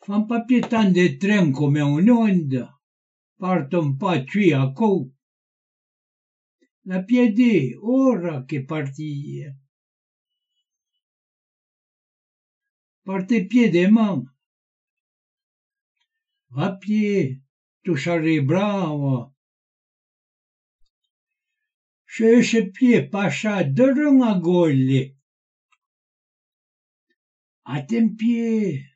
Fan papier tant de tren come un onda, parton pa qui a cou. A piedi, ora che partie. Parte piede man. A pied, tu sarai brava. Se pie pascià dărâm a golle. A tempie.